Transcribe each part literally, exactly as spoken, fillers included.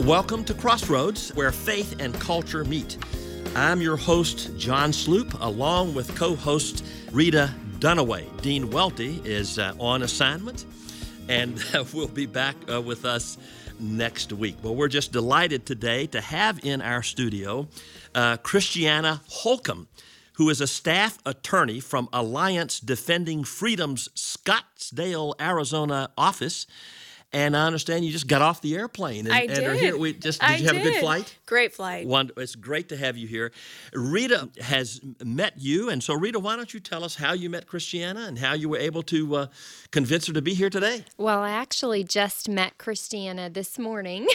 Welcome to Crossroads, where faith and culture meet. I'm your host, John Sloop, along with co-host Rita Dunaway. Dean Welty is uh, on assignment, and uh, will be back uh, with us next week. Well, we're just delighted today to have in our studio uh, Christiana Holcomb, who is a staff attorney from Alliance Defending Freedom's Scottsdale, Arizona office. And I understand you just got off the airplane and, I and did. are here. We just, did I you have did. a good flight? Great flight. One, it's great to have you here. Rita has met you, and so Rita, why don't you tell us how you met Christiana and how you were able to uh, convince her to be here today? Well, I actually just met Christiana this morning,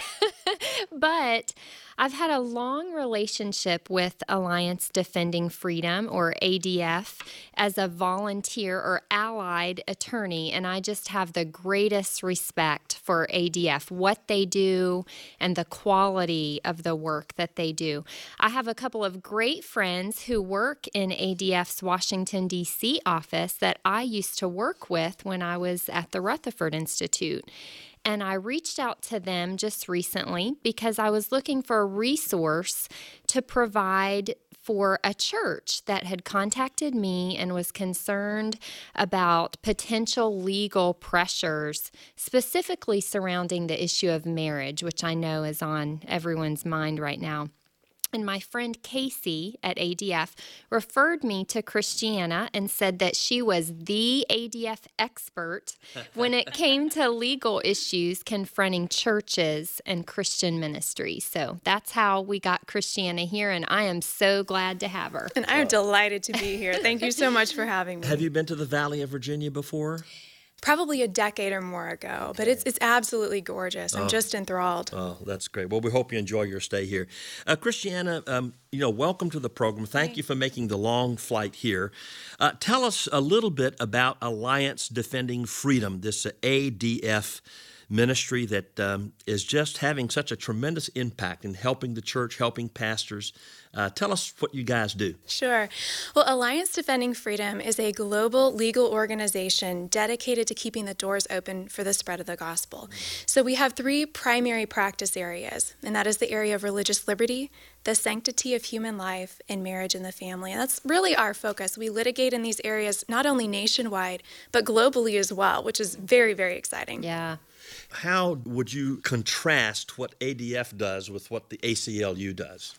but I've had a long relationship with Alliance Defending Freedom, or A D F, as a volunteer or allied attorney, and I just have the greatest respect for A D F, what they do, and the quality of the work that they do. I have a couple of great friends who work in A D F's Washington, D C office that I used to work with when I was at the Rutherford Institute. And I reached out to them just recently because I was looking for a resource to provide for a church that had contacted me and was concerned about potential legal pressures, specifically surrounding the issue of marriage, which I know is on everyone's mind right now. And my friend Casey at A D F referred me to Christiana and said that she was the A D F expert when it came to legal issues confronting churches and Christian ministries. So that's how we got Christiana here, and I am so glad to have her. And I'm delighted to be here. Thank you so much for having me. Have you been to the Valley of Virginia before? Probably a decade or more ago, okay. But it's it's absolutely gorgeous. I'm oh. just enthralled. Oh, that's great. Well, we hope you enjoy your stay here. Uh, Christiana, um, you know, welcome to the program. Thank Thanks. you for making the long flight here. Uh, tell us a little bit about Alliance Defending Freedom, this uh, A D F ministry that um, is just having such a tremendous impact in helping the church, helping pastors. Uh, tell us what you guys do. Sure. Well, Alliance Defending Freedom is a global legal organization dedicated to keeping the doors open for the spread of the gospel. So we have three primary practice areas, and that is the area of religious liberty, the sanctity of human life, and marriage and the family. And that's really our focus. We litigate in these areas not only nationwide, but globally as well, which is very, very exciting. Yeah. How would you contrast what A D F does with what the A C L U does?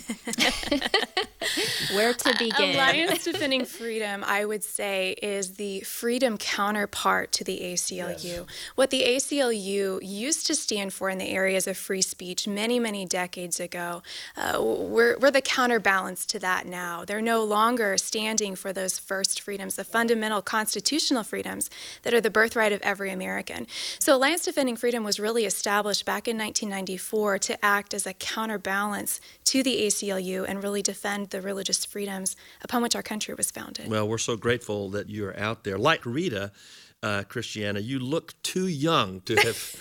Where to begin? Alliance Defending Freedom, I would say, is the freedom counterpart to the A C L U. Yes. What the A C L U used to stand for in the areas of free speech many, many decades ago, uh, we're, we're the counterbalance to that now. They're no longer standing for those first freedoms, the fundamental constitutional freedoms that are the birthright of every American. So Alliance Defending Freedom was really established back in nineteen ninety-four to act as a counterbalance to the A C L U and really defend the religious freedoms upon which our country was founded. Well, we're so grateful that you're out there. Like Rita, uh, Christiana, you look too young to have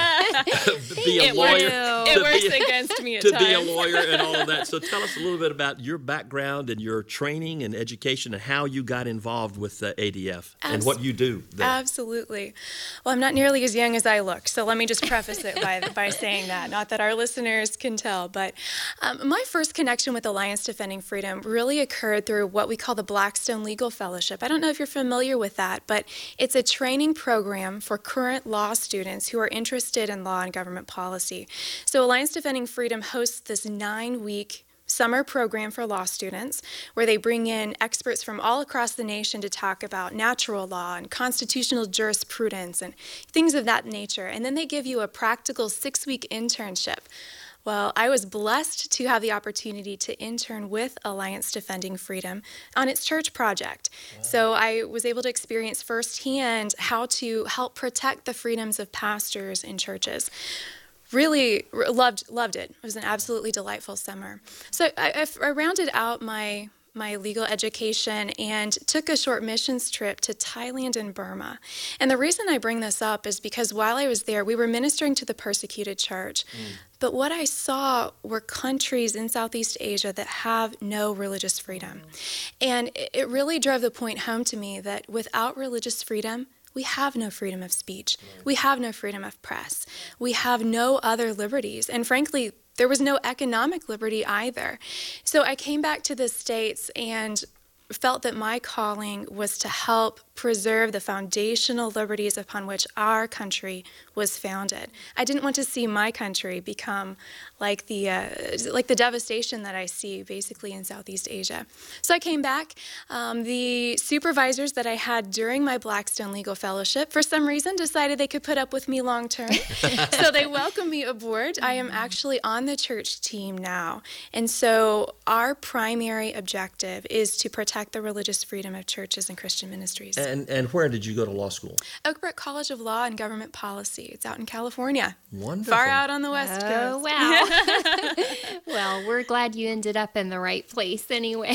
be a it lawyer. Works, it works a, against me at to times. be a lawyer and all of that. So tell us a little bit about your background and your training and education and how you got involved with uh, A D F Abs- and what you do there. Absolutely. Well, I'm not nearly as young as I look, so let me just preface it by by saying that. Not that our listeners can tell, but um, my first connection with Alliance Defending Freedom really occurred through what we call the Blackstone Legal Fellowship. I don't know if you're familiar with that, but it's a training program for current law students who are interested in law and government policy. So Alliance Defending Freedom hosts this nine-week summer program for law students where they bring in experts from all across the nation to talk about natural law and constitutional jurisprudence and things of that nature. And then they give you a practical six-week internship. Well, I was blessed to have the opportunity to intern with Alliance Defending Freedom on its church project. Wow. So I was able to experience firsthand how to help protect the freedoms of pastors in churches. Really loved loved it. It was an absolutely delightful summer. So I, I rounded out my my legal education and took a short missions trip to Thailand and Burma. And the reason I bring this up is because while I was there, we were ministering to the persecuted church. Mm. But what I saw were countries in Southeast Asia that have no religious freedom. Mm. And it really drove the point home to me that without religious freedom, we have no freedom of speech. We have no freedom of press. We have no other liberties. And frankly, there was no economic liberty either. So I came back to the States and felt that my calling was to help preserve the foundational liberties upon which our country was founded. I didn't want to see my country become like the uh, like the devastation that I see basically in Southeast Asia. So I came back. Um, the supervisors that I had during my Blackstone Legal Fellowship, for some reason, decided they could put up with me long term. So they welcomed me aboard. I am actually on the church team now. And so our primary objective is to protect the religious freedom of churches and Christian ministries. And and where did you go to law school? Oak Brook College of Law and Government Policy. It's out in California. Wonderful. Far out on the West Oh, Coast. wow. Well, we're glad you ended up in the right place anyway.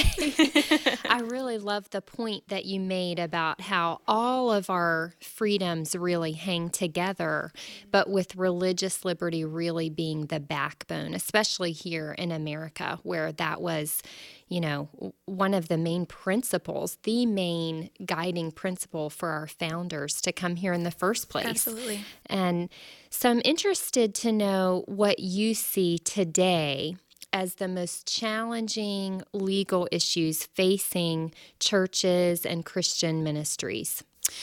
I really love the point that you made about how all of our freedoms really hang together, but with religious liberty really being the backbone, especially here in America, where that was, you know, one of the main principles, the main guiding principle for our founders to come here in the first place. Absolutely. And so I'm interested to know what you see today as the most challenging legal issues facing churches and Christian ministries.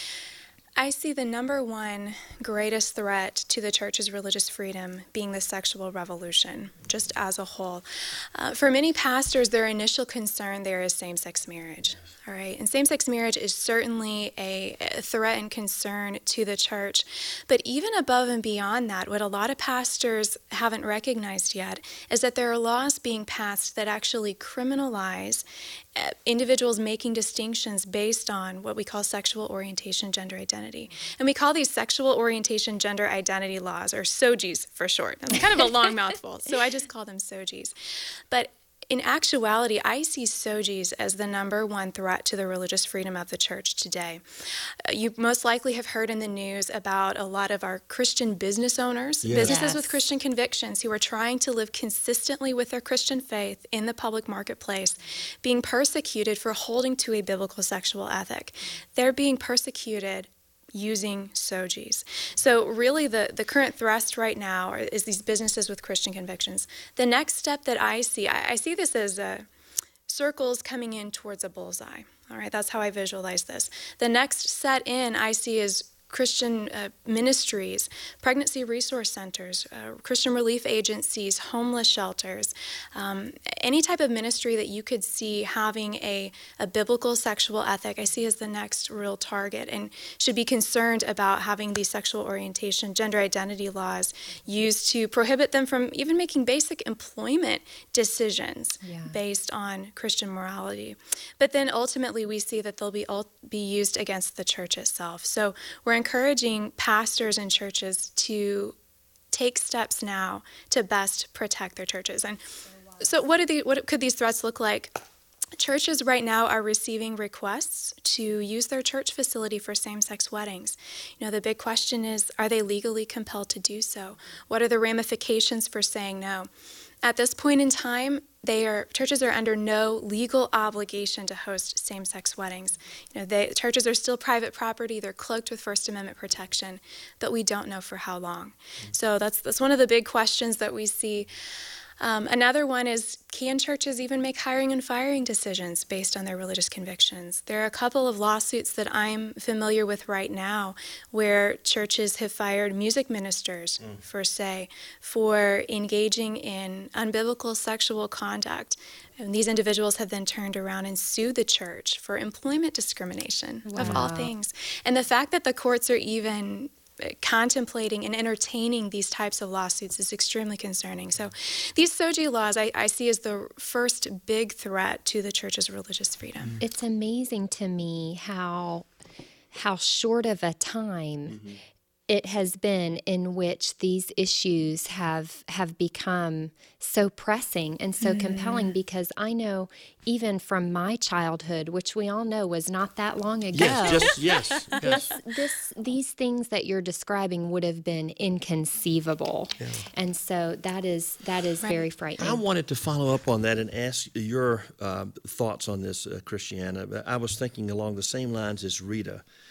I see the number one greatest threat to the church's religious freedom being the sexual revolution, just as a whole. Uh, for many pastors, their initial concern there is same-sex marriage. All right, and same-sex marriage is certainly a, a threat and concern to the church. But even above and beyond that, what a lot of pastors haven't recognized yet is that there are laws being passed that actually criminalize uh, individuals making distinctions based on what we call sexual orientation, gender identity. And we call these sexual orientation, gender identity laws, or S O G Is for short. It's kind of a long mouthful, so I just call them S O G Is. But in actuality, I see S O G Is as the number one threat to the religious freedom of the church today. Uh, you most likely have heard in the news about a lot of our Christian business owners, Yes. businesses Yes. with Christian convictions who are trying to live consistently with their Christian faith in the public marketplace, being persecuted for holding to a biblical sexual ethic. They're being persecuted using S O G Is. So really the, the current thrust right now are, is these businesses with Christian convictions. The next step that I see, I, I see this as uh, circles coming in towards a bullseye. All right, that's how I visualize this. The next set in I see is Christian uh, ministries, pregnancy resource centers, uh, Christian relief agencies, homeless shelters, um, any type of ministry that you could see having a, a biblical sexual ethic, I see as the next real target and should be concerned about having these sexual orientation, gender identity laws used to prohibit them from even making basic employment decisions Yeah. based on Christian morality. But then ultimately we see that they'll be, ul- be used against the church itself. So we're encouraging pastors and churches to take steps now to best protect their churches. And so what, are the, what could these threats look like? Churches right now are receiving requests to use their church facility for same-sex weddings. You know, the big question is, are they legally compelled to do so? What are the ramifications for saying no? At this point in time, they are churches are under no legal obligation to host same-sex weddings. You know, they, churches are still private property. They're cloaked with First Amendment protection, but we don't know for how long. So that's that's one of the big questions that we see. Um, another one is, can churches even make hiring and firing decisions based on their religious convictions? There are a couple of lawsuits that I'm familiar with right now where churches have fired music ministers, mm. for say, for engaging in unbiblical sexual conduct. And these individuals have then turned around and sued the church for employment discrimination, wow. of all things. And the fact that the courts are even contemplating and entertaining these types of lawsuits is extremely concerning. So these S O G I laws I, I see as the first big threat to the church's religious freedom. It's amazing to me how how short of a time mm-hmm. it has been in which these issues have have become so pressing and so mm. compelling, because I know even from my childhood, which we all know was not that long ago, yes, just, yes, yes. This, this, these things that you're describing would have been inconceivable. Yeah. And so that is that is right. very frightening. I wanted to follow up on that and ask your uh, thoughts on this, uh, Christiana. I was thinking along the same lines as Rita.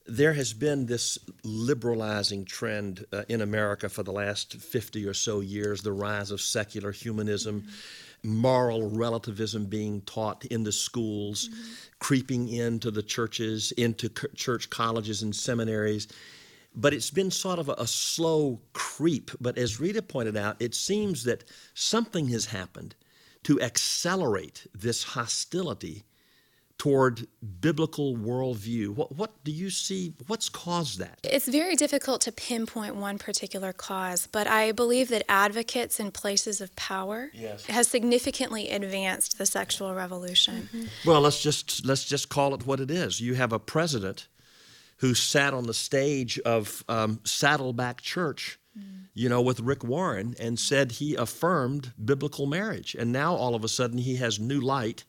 there has been this liberalizing trend uh, in America for the last fifty or so years, the rise of secular humanism, mm-hmm. moral relativism being taught in the schools, mm-hmm. creeping into the churches, into c- church colleges and seminaries. But it's been sort of a, a slow creep. But as Rita pointed out, it seems that something has happened to accelerate this hostility toward biblical worldview. What, what do you see? What's caused that? It's very difficult to pinpoint one particular cause, but I believe that advocates in places of power yes. has significantly advanced the sexual revolution. Mm-hmm. Well, let's just let's just call it what it is. You have a president who sat on the stage of um, Saddleback Church, mm. you know, with Rick Warren, and said he affirmed biblical marriage. And now all of a sudden he has new light.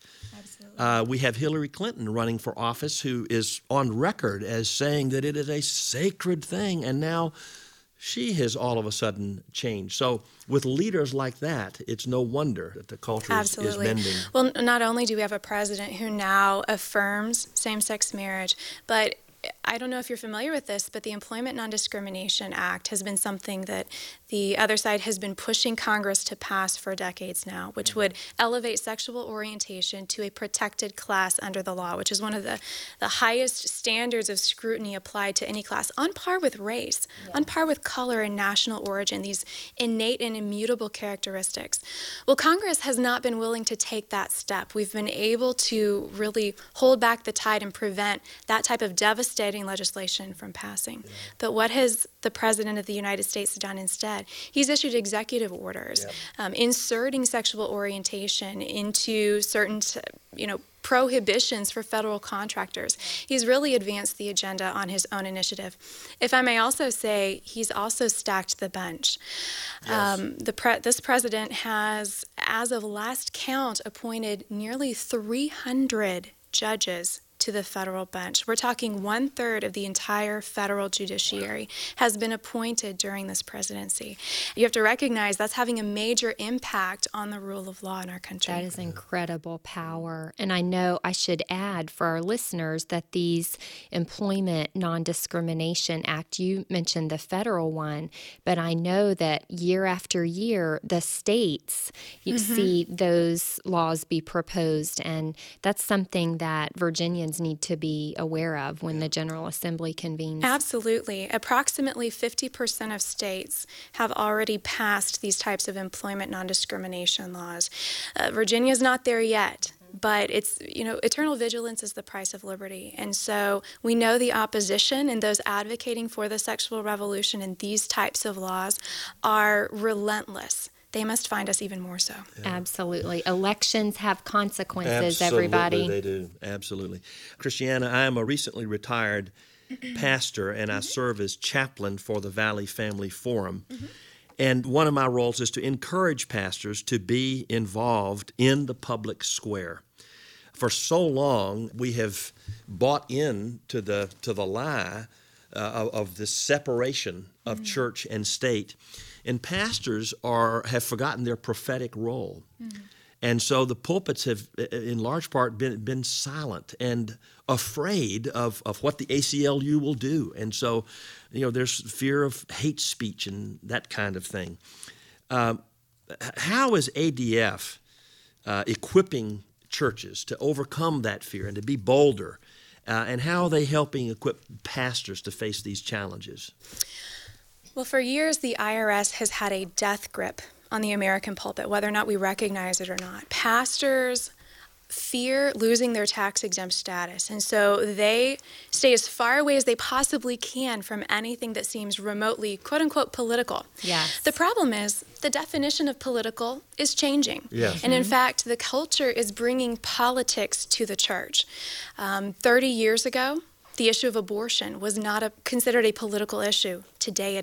Uh, we have Hillary Clinton running for office, who is on record as saying that it is a sacred thing, and now she has all of a sudden changed. So with leaders like that, it's no wonder that the culture is, is bending. Well, not only do we have a president who now affirms same-sex marriage, but I don't know if you're familiar with this, but the Employment Non-Discrimination Act has been something that the other side has been pushing Congress to pass for decades now, which would elevate sexual orientation to a protected class under the law, which is one of the, the highest standards of scrutiny applied to any class, on par with race, yeah. on par with color and national origin, these innate and immutable characteristics. Well, Congress has not been willing to take that step. We've been able to really hold back the tide and prevent that type of devastating legislation from passing. Yeah. But what has the President of the United States done instead? He's issued executive orders yeah. um, inserting sexual orientation into certain, you know, prohibitions for federal contractors. He's really advanced the agenda on his own initiative. If I may also say, he's also stacked the bench. Yes. Um, the pre- this president has, as of last count, appointed nearly three hundred judges to the federal bench. We're talking one third of the entire federal judiciary has been appointed during this presidency. You have to recognize that's having a major impact on the rule of law in our country. That is incredible power. And I know I should add for our listeners that these Employment Non-Discrimination Act, you mentioned the federal one, but I know that year after year, the states, you mm-hmm. see those laws be proposed, and that's something that Virginians need to be aware of when the General Assembly convenes. Absolutely. Approximately fifty percent of states have already passed these types of employment non-discrimination laws. Uh, Virginia's not there yet. But it's, you know, eternal vigilance is the price of liberty. And so we know the opposition and those advocating for the sexual revolution and these types of laws are relentless. They must find us even more so. Yeah. Absolutely. Elections have consequences, Absolutely, everybody. They do. Absolutely. Christiana, I am a recently retired pastor, and I serve as chaplain for the Valley Family Forum. Mm-hmm. And one of my roles is to encourage pastors to be involved in the public square. For so long, we have bought in to the to the lie uh, of, of the separation of mm-hmm. church and state. And pastors are have forgotten their prophetic role. Mm-hmm. And so the pulpits have, in large part, been been silent and afraid of, of what the A C L U will do. And so, you know, there's fear of hate speech and that kind of thing. Um, how is A D F uh, equipping churches to overcome that fear and to be bolder? Uh, and how are they helping equip pastors to face these challenges? Well, for years, the I R S has had a death grip on the American pulpit, whether or not we recognize it or not. Pastors fear losing their tax-exempt status, and so they stay as far away as they possibly can from anything that seems remotely, quote-unquote, political. Yes. The problem is the definition of political is changing. Yes. And in fact, the culture is bringing politics to the church. Um, thirty years ago, the issue of abortion was not a, considered a political issue. Today it is.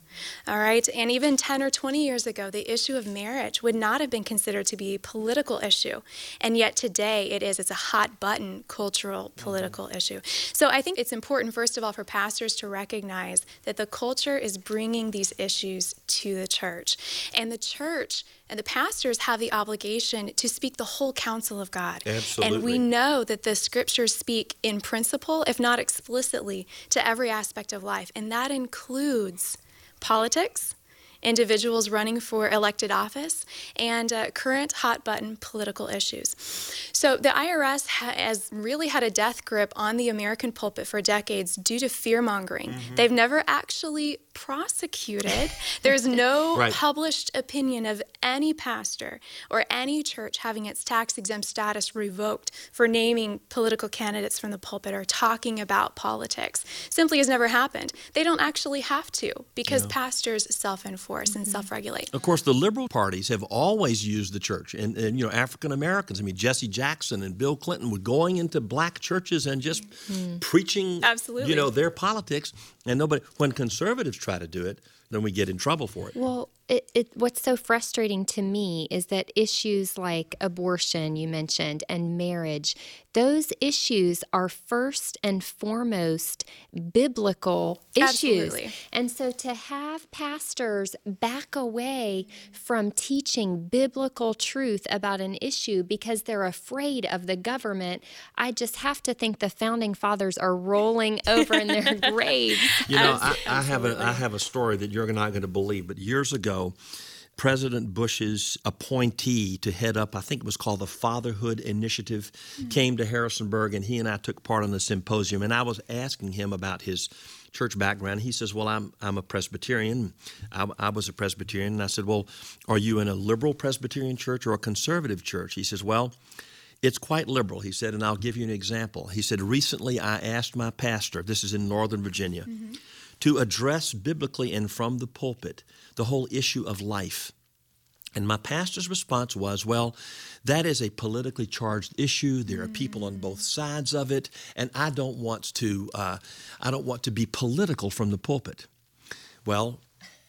All right. And even ten or twenty years ago, the issue of marriage would not have been considered to be a political issue. And yet today it is. It's a hot button cultural political mm-hmm. issue. So I think it's important, first of all, for pastors to recognize that the culture is bringing these issues to the church. And the church and the pastors have the obligation to speak the whole counsel of God. Absolutely. And we know that the scriptures speak in principle, if not explicitly, to every aspect of life. And that includes politics, individuals running for elected office, and uh, current hot-button political issues. So the I R S ha- has really had a death grip on the American pulpit for decades due to fear-mongering. Mm-hmm. They've never actually prosecuted. There's no right. published opinion of any pastor or any church having its tax-exempt status revoked for naming political candidates from the pulpit or talking about politics. Simply has never happened. They don't actually have to because yeah. pastors self-enforce and mm-hmm. self-regulate. Of course, the liberal parties have always used the church, and, and you know, African Americans. I mean, Jesse Jackson and Bill Clinton were going into black churches and just mm-hmm. preaching, Absolutely. you know, their politics. And nobody, when conservatives try to do it, then we get in trouble for it. Well, it, it, what's so frustrating to me is that issues like abortion, you mentioned, and marriage, those issues are first and foremost biblical issues. Absolutely. And so to have pastors back away from teaching biblical truth about an issue because they're afraid of the government, I just have to think the founding fathers are rolling over in their graves. You know, I, I have a I have a story that you're not going to believe, but years ago, President Bush's appointee to head up, I think it was called the Fatherhood Initiative, mm-hmm. came to Harrisonburg, and he and I took part in the symposium, and I was asking him about his church background. He says, well, I'm I'm a Presbyterian. I, I was a Presbyterian. And I said, well, are you in a liberal Presbyterian church or a conservative church? He says, well, it's quite liberal, he said, and I'll give you an example. He said, recently I asked my pastor, this is in Northern Virginia, mm-hmm. to address biblically and from the pulpit the whole issue of life. And my pastor's response was, well, that is a politically charged issue. There are people on both sides of it, and I don't want to uh, I don't want to be political from the pulpit. Well,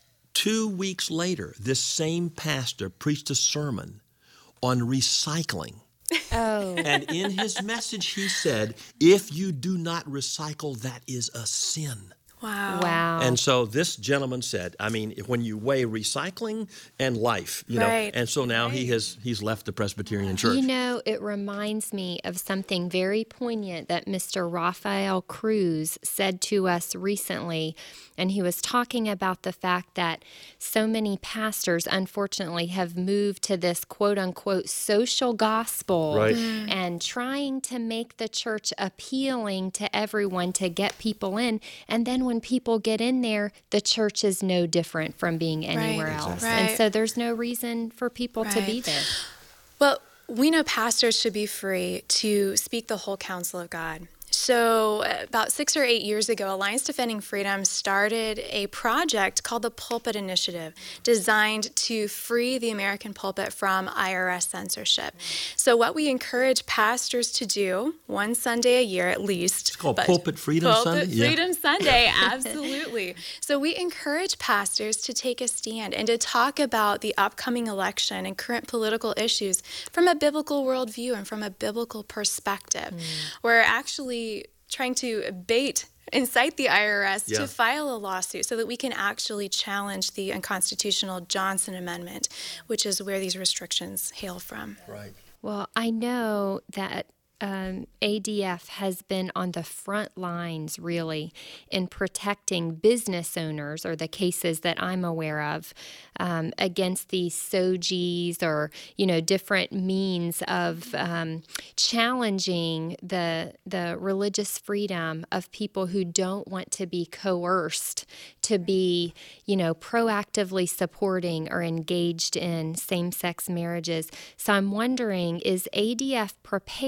two weeks later, this same pastor preached a sermon on recycling. Oh. And in his message, he said, if you do not recycle, that is a sin. Wow. Wow. And so this gentleman said, I mean, when you weigh recycling and life, you right. know, and so now right. he has he's left the Presbyterian Church. You know, it reminds me of something very poignant that Mister Rafael Cruz said to us recently, and he was talking about the fact that so many pastors, unfortunately, have moved to this quote-unquote social gospel right. mm. and trying to make the church appealing to everyone to get people in, and then when when people get in there, the church is no different from being anywhere right. else. Exactly. And right. so there's no reason for people right. to be there. Well, we know pastors should be free to speak the whole counsel of God. So about six or eight years ago, Alliance Defending Freedom started a project called the Pulpit Initiative, designed to free the American pulpit from I R S censorship. So what we encourage pastors to do, one Sunday a year at least. It's called Pulpit Freedom Pulpit Sunday? Pulpit Freedom yeah. Sunday, absolutely. So we encourage pastors to take a stand and to talk about the upcoming election and current political issues from a biblical worldview and from a biblical perspective. Mm. We're actually trying to bait, incite the I R S yeah. to file a lawsuit so that we can actually challenge the unconstitutional Johnson Amendment, which is where these restrictions hail from. Right. Well, I know that Um, A D F has been on the front lines, really, in protecting business owners, or the cases that I'm aware of, um, against these S O Gs or, you know, different means of um, challenging the the religious freedom of people who don't want to be coerced to be, you know, proactively supporting or engaged in same-sex marriages. So I'm wondering, is A D F prepared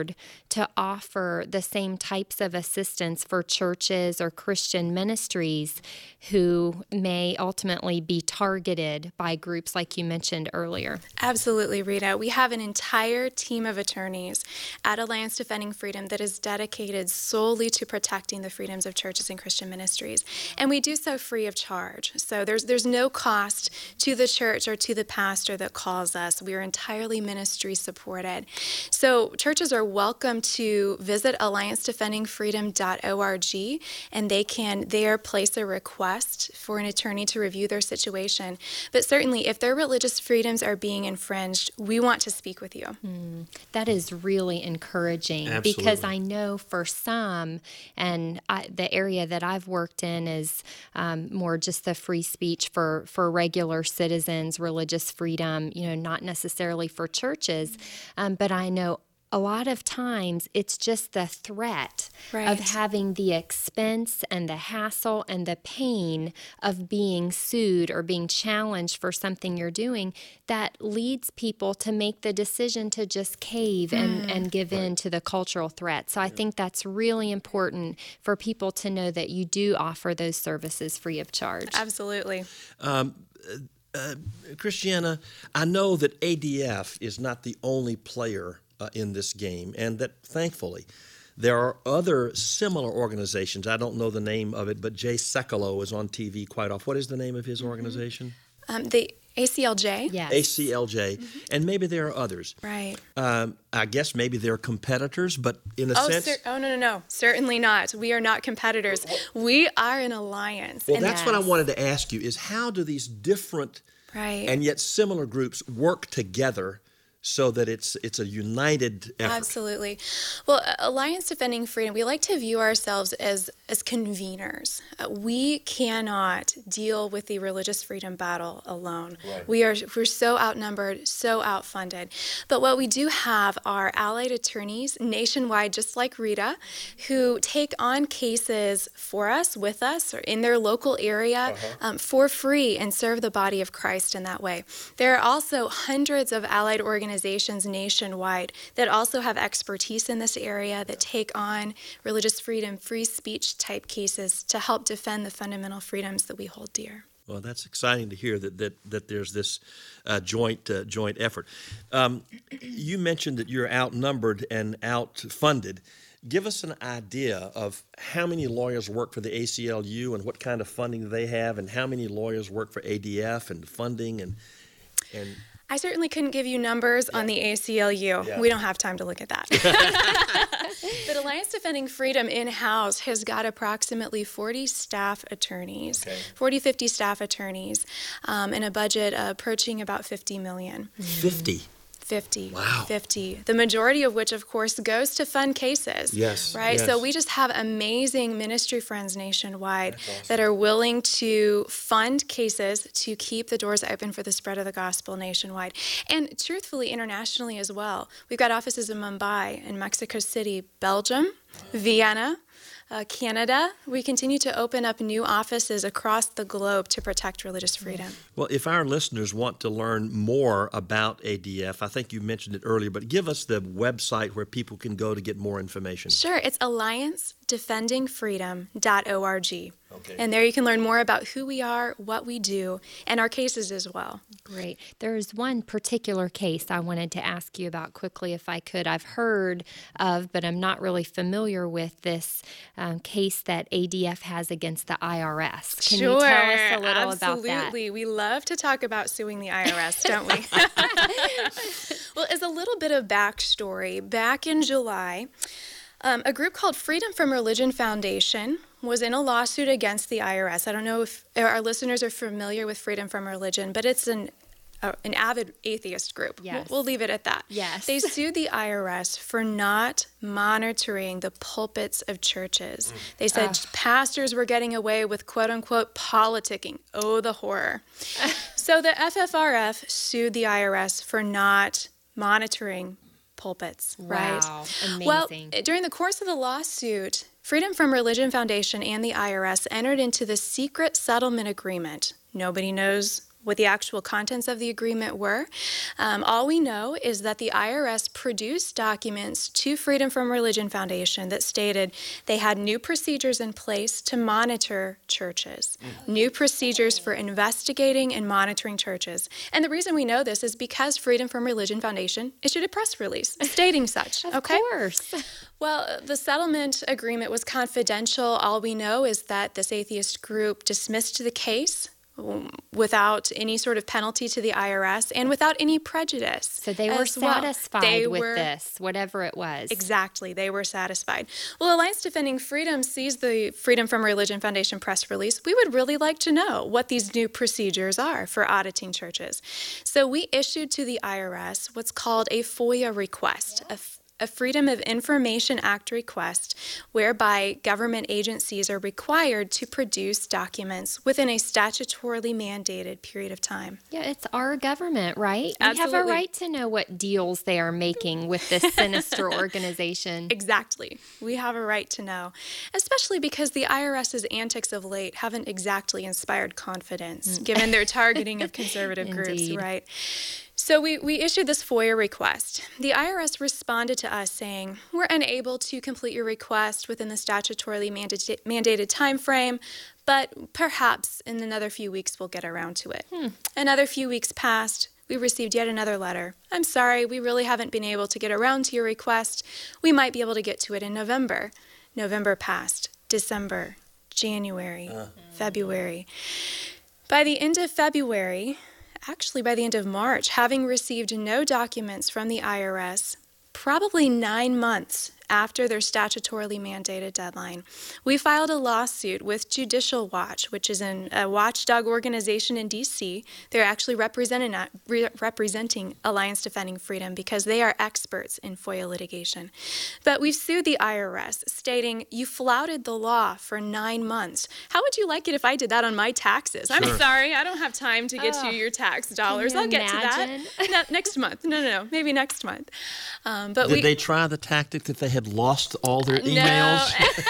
board to offer the same types of assistance for churches or Christian ministries who may ultimately be targeted by groups like you mentioned earlier? Absolutely, Rita. We have an entire team of attorneys at Alliance Defending Freedom that is dedicated solely to protecting the freedoms of churches and Christian ministries. And we do so free of charge. So there's there's no cost to the church or to the pastor that calls us. We are entirely ministry supported. So churches are welcome to visit alliance defending freedom dot org, and they can there place a request for an attorney to review their situation. But certainly, if their religious freedoms are being infringed, we want to speak with you. Mm, that is really encouraging. Absolutely. Because I know for some, and I, the area that I've worked in is um, more just the free speech for, for regular citizens, religious freedom, you know, not necessarily for churches. Um, but I know a lot of times it's just the threat Right. of having the expense and the hassle and the pain of being sued or being challenged for something you're doing that leads people to make the decision to just cave and, and give in to the cultural threat. So I think that's really important for people to know that you do offer those services free of charge. Absolutely. Uh, Christiana, I know that A D F is not the only player uh, in this game, and that thankfully there are other similar organizations. I don't know the name of it, but Jay Sekulow is on T V quite often. What is the name of his organization? Um, the A C L J? Yes. A C L J, and maybe there are others. Right. Um, I guess maybe they're competitors, but in a Oh, sense... cer- oh, no, no, no. Certainly not. We are not competitors. We are an alliance. Well, And that's what I Yes. wanted to ask you, is how do these different Right. and yet similar groups work together so that it's it's a united effort? Absolutely. Well, Alliance Defending Freedom, we like to view ourselves as as conveners. Uh, we cannot deal with the religious freedom battle alone. Right. We are we're so outnumbered, so outfunded. But what we do have are allied attorneys nationwide, just like Rita, who take on cases for us, with us, or in their local area Uh-huh. um, for free and serve the body of Christ in that way. There are also hundreds of allied organizations nationwide that also have expertise in this area that take on religious freedom, free speech type cases to help defend the fundamental freedoms that we hold dear. Well, that's exciting to hear that that, that there's this uh, joint uh, joint effort. Um, you mentioned that you're outnumbered and outfunded. Give us an idea of how many lawyers work for the A C L U and what kind of funding they have, and how many lawyers work for A D F and funding and and. I certainly couldn't give you numbers on the A C L U. Yeah. We don't have time to look at that. But Alliance Defending Freedom in-house has got approximately forty staff attorneys, Okay. forty, fifty staff attorneys, um, and a budget approaching about fifty million. Fifty. fifty. Wow. fifty. The majority of which, of course, goes to fund cases. Yes, Right? yes. So we just have amazing ministry friends nationwide that are willing to fund cases to keep the doors open for the spread of the gospel nationwide. And truthfully, internationally as well. We've got offices in Mumbai, in Mexico City, Belgium, Vienna, Uh, Canada. We continue to open up new offices across the globe to protect religious freedom. Well, if our listeners want to learn more about A D F, I think you mentioned it earlier, but give us the website where people can go to get more information. Sure, it's alliance defending freedom dot org. Okay. And there you can learn more about who we are, what we do, and our cases as well. Great. There's one particular case I wanted to ask you about quickly, if I could. I've heard of, but I'm not really familiar with this um, case that A D F has against the I R S. Can sure, you tell us a little absolutely. about that? We love to talk about suing the I R S, don't we? Well, as a little bit of backstory, back in July, um, a group called Freedom from Religion Foundation was in a lawsuit against the I R S. I don't know if our listeners are familiar with Freedom from Religion, but it's an uh, an avid atheist group. Yes. We'll, we'll leave it at that. Yes. They sued the I R S for not monitoring the pulpits of churches. They said Ugh. pastors were getting away with quote-unquote politicking. Oh, the horror. So the F F R F sued the I R S for not monitoring pulpits, right? Wow, Well, amazing. during the course of the lawsuit, Freedom from Religion Foundation and the I R S entered into the secret settlement agreement. Nobody knows what the actual contents of the agreement were. Um, all we know is that the I R S produced documents to Freedom From Religion Foundation that stated they had new procedures in place to monitor churches, mm. new procedures for investigating and monitoring churches. And the reason we know this is because Freedom From Religion Foundation issued a press release stating such. Of okay? course. Well, the settlement agreement was confidential. All we know is that this atheist group dismissed the case without any sort of penalty to the I R S and without any prejudice. So they were satisfied well. they with were, this, whatever it was. Exactly. They were satisfied. Well, Alliance Defending Freedom sees the Freedom From Religion Foundation press release. We would really like to know what these new procedures are for auditing churches. So we issued to the I R S what's called a FOIA request, a a Freedom of Information Act request, whereby government agencies are required to produce documents within a statutorily mandated period of time. Yeah, it's our government, right? Absolutely. We have a right to know what deals they are making with this sinister organization. Exactly. We have a right to know, especially because the IRS's antics of late haven't exactly inspired confidence, mm. given their targeting of conservative groups, right? So we, we issued this FOIA request. The I R S responded to us saying, we're unable to complete your request within the statutorily mandated, mandated time frame, but perhaps in another few weeks we'll get around to it. Hmm. Another few weeks passed. We received yet another letter. I'm sorry, we really haven't been able to get around to your request. We might be able to get to it in November. November passed. December, January, uh. February. By the end of February, actually by the end of March, having received no documents from the I R S, probably nine months after their statutorily mandated deadline, we filed a lawsuit with Judicial Watch, which is an, a watchdog organization in D C. They're actually representing, re- representing Alliance Defending Freedom because they are experts in FOIA litigation. But we've sued the I R S, stating, you flouted the law for nine months. How would you like it if I did that on my taxes? Sure. I'm sorry, I don't have time to get oh, to your tax dollars. I'll get imagine? to that no, next month. No, no, no, maybe next month. Um, but Did we, they try the tactic that they had lost all their emails?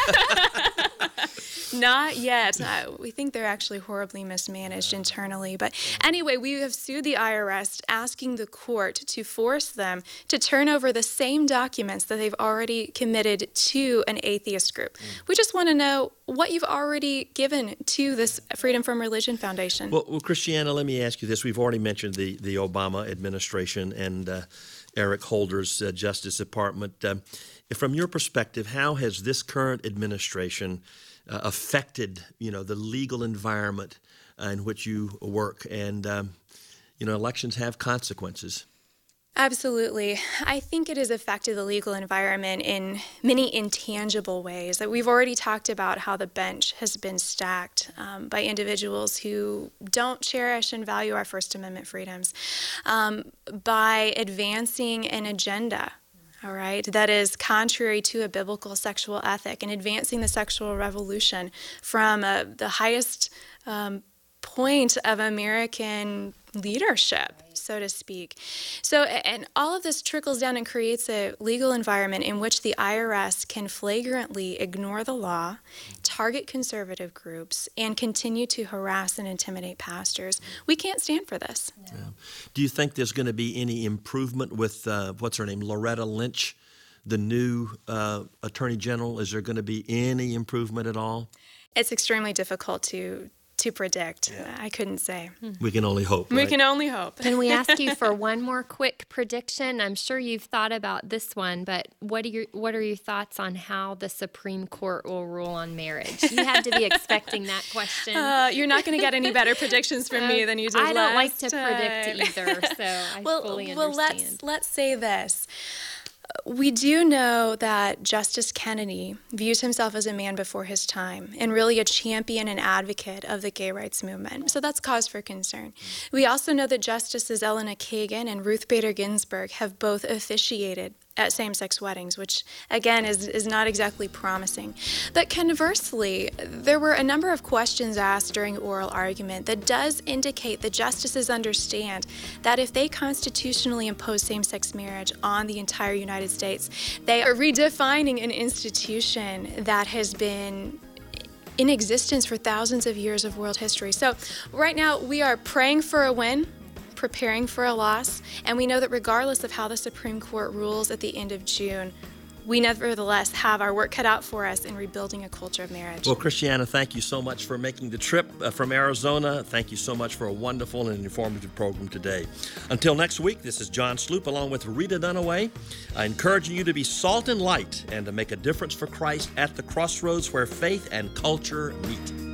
No. Not yet. Uh, we think they're actually horribly mismanaged internally. But anyway, we have sued the I R S, asking the court to force them to turn over the same documents that they've already committed to an atheist group. Mm. We just want to know what you've already given to this Freedom From Religion Foundation. Well, well Christiana, let me ask you this. We've already mentioned the, the Obama administration and uh, Eric Holder's uh, Justice Department. Um, from your perspective, how has this current administration uh, affected, you know, the legal environment uh, in which you work? And, um, you know, elections have consequences. Absolutely. I think it has affected the legal environment in many intangible ways. That we've already talked about how the bench has been stacked um, by individuals who don't cherish and value our First Amendment freedoms, um, by advancing an agenda, all right, that is contrary to a biblical sexual ethic and advancing the sexual revolution from uh, the highest um, point of American leadership, so to speak. So, and all of this trickles down and creates a legal environment in which the I R S can flagrantly ignore the law, target conservative groups, and continue to harass and intimidate pastors. We can't stand for this. Yeah. Do you think there's going to be any improvement with, uh, what's her name, Loretta Lynch, the new uh, Attorney General? Is there going to be any improvement at all? It's extremely difficult to to predict. Yeah. I couldn't say. We can only hope. We right? can only hope. Can we ask you for one more quick prediction? I'm sure you've thought about this one, but what are your what are your thoughts on how the Supreme Court will rule on marriage? You had to be expecting that question. Uh, you're not going to get any better predictions from uh, me than you did I don't last like to time. predict either, so I well, fully understand. Well, let's let's say this. We do know that Justice Kennedy views himself as a man before his time and really a champion and advocate of the gay rights movement. So that's cause for concern. We also know that Justices Elena Kagan and Ruth Bader Ginsburg have both officiated at same-sex weddings, which, again, is, is not exactly promising. But conversely, there were a number of questions asked during oral argument that does indicate the justices understand that if they constitutionally impose same-sex marriage on the entire United States, they are redefining an institution that has been in existence for thousands of years of world history. So right now we are praying for a win, preparing for a loss, and we know that regardless of how the Supreme Court rules at the end of June, we nevertheless have our work cut out for us in rebuilding a culture of marriage. Well, Christiana, thank you so much for making the trip uh, from Arizona. Thank you so much for a wonderful and informative program today. Until next week, this is John Sloop along with Rita Dunaway, uh, encouraging you to be salt and light and to make a difference for Christ at the crossroads where faith and culture meet.